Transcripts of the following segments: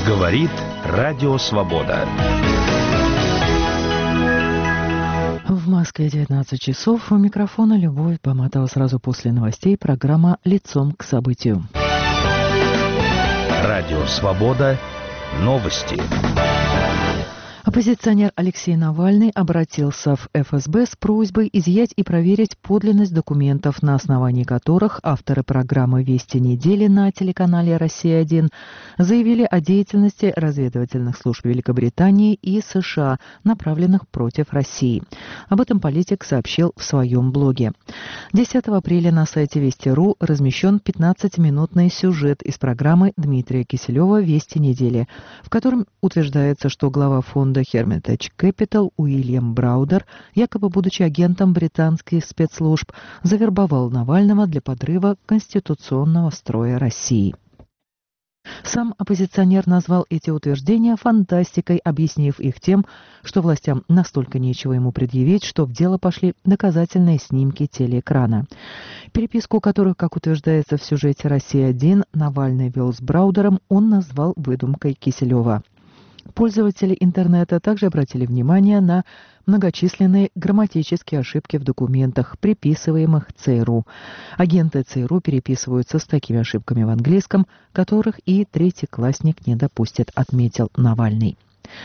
Говорит Радио Свобода. В Москве 19 часов. У микрофона Любовь Баматова. Сразу после новостей программа «Лицом к событию». Радио Свобода. Новости. Оппозиционер Алексей Навальный обратился в ФСБ с просьбой изъять и проверить подлинность документов, на основании которых авторы программы «Вести недели» на телеканале «Россия-1» заявили о деятельности разведывательных служб Великобритании и США, направленных против России. Об этом политик сообщил в своем блоге. 10 апреля на сайте Вести.ру размещен 15-минутный сюжет из программы Дмитрия Киселева «Вести недели», в котором утверждается, что глава фонда Hermitage Capital Уильям Браудер, якобы будучи агентом британских спецслужб, завербовал Навального для подрыва конституционного строя России. Сам оппозиционер назвал эти утверждения фантастикой, объяснив их тем, что властям настолько нечего ему предъявить, что в дело пошли доказательные снимки телеэкрана. Переписку, которую, как утверждается в сюжете «Россия-1», Навальный вел с Браудером, он назвал выдумкой Киселева. Пользователи интернета также обратили внимание на многочисленные грамматические ошибки в документах, приписываемых ЦРУ. Агенты ЦРУ переписываются с такими ошибками в английском, которых и третьеклассник не допустит, отметил Навальный.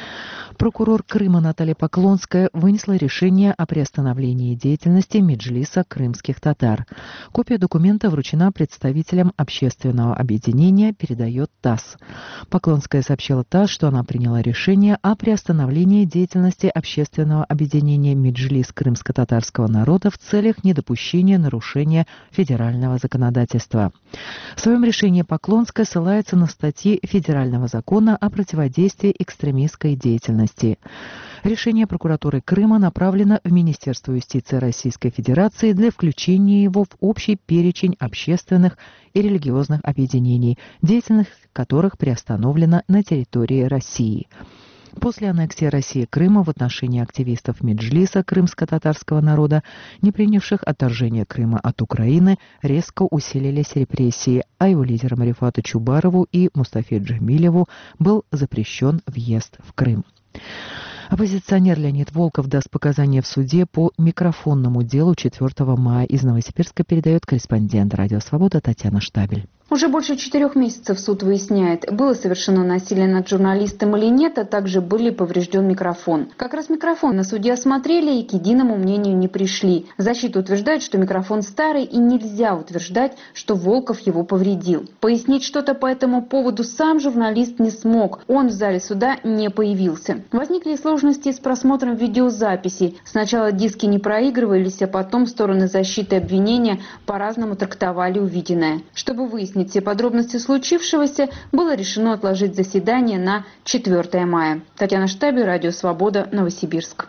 Прокурор Крыма Наталья Поклонская вынесла решение о приостановлении деятельности Меджлиса крымских татар. Копия документа вручена представителям общественного объединения, передает ТАСС. Поклонская сообщила ТАСС, что она приняла решение о приостановлении деятельности общественного объединения Меджлис крымско-татарского народа в целях недопущения нарушения федерального законодательства. В своем решении Поклонская ссылается на статьи Федерального закона о противодействии экстремистской деятельности. Решение прокуратуры Крыма направлено в Министерство юстиции Российской Федерации для включения его в общий перечень общественных и религиозных объединений, деятельность которых приостановлена на территории России. После аннексии России Крыма в отношении активистов Меджлиса крымско-татарского народа, не принявших отторжение Крыма от Украины, резко усилились репрессии, а его лидерам Рифату Чубарову и Мустафе Джемилеву был запрещен въезд в Крым. Оппозиционер Леонид Волков даст показания в суде по микрофонному делу 4 мая. Из Новосибирска передает корреспондент «Радио Свобода» Татьяна Штабель. Уже больше 4 месяцев суд выясняет, было совершено насилие над журналистом или нет, а также был ли поврежден микрофон. Как раз микрофон на суде осмотрели и к единому мнению не пришли. Защита утверждает, что микрофон старый и нельзя утверждать, что Волков его повредил. Пояснить что-то по этому поводу сам журналист не смог. Он в зале суда не появился. Возникли сложности с просмотром видеозаписи. Сначала диски не проигрывались, а потом стороны защиты и обвинения по-разному трактовали увиденное. Чтобы выяснить все подробности случившегося, было решено отложить заседание на 4 мая. Татьяна Штабель, Радио Свобода, Новосибирск.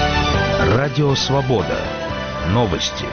Радио Свобода. Новости.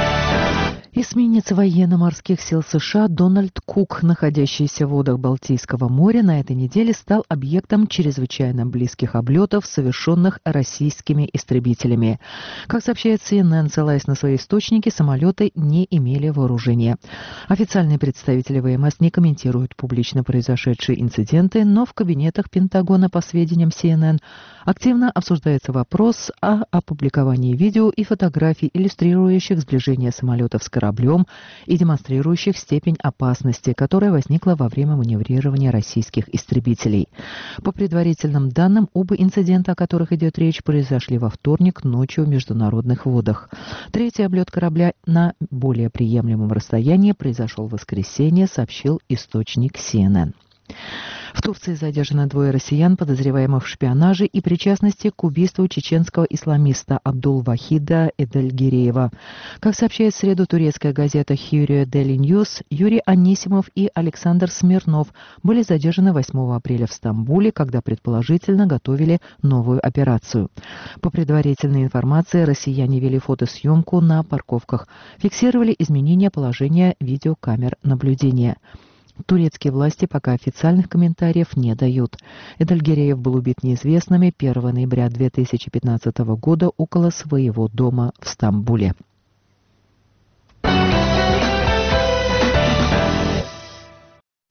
Эсминец военно-морских сил США Дональд Кук, находящийся в водах Балтийского моря, на этой неделе стал объектом чрезвычайно близких облетов, совершенных российскими истребителями. Как сообщает CNN, ссылаясь на свои источники, самолеты не имели вооружения. Официальные представители ВМС не комментируют публично произошедшие инциденты, но в кабинетах Пентагона, по сведениям CNN, активно обсуждается вопрос о опубликовании видео и фотографий, иллюстрирующих сближение самолетов с кораблем и демонстрирующих степень опасности, которая возникла во время маневрирования российских истребителей. По предварительным данным, оба инцидента, о которых идет речь, произошли во вторник ночью в международных водах. Третий облет корабля на более приемлемом расстоянии произошел в воскресенье, сообщил источник CNN. В Турции задержаны 2 россиян, подозреваемых в шпионаже и причастности к убийству чеченского исламиста Абдул-Вахида Эдельгиреева. Как сообщает в среду турецкая газета Hürriyet Daily News, Юрий Анисимов и Александр Смирнов были задержаны 8 апреля в Стамбуле, когда предположительно готовили новую операцию. По предварительной информации, россияне вели фотосъемку на парковках, фиксировали изменения положения видеокамер наблюдения. Турецкие власти пока официальных комментариев не дают. Эдельгиреев был убит неизвестными 1 ноября 2015 года около своего дома в Стамбуле.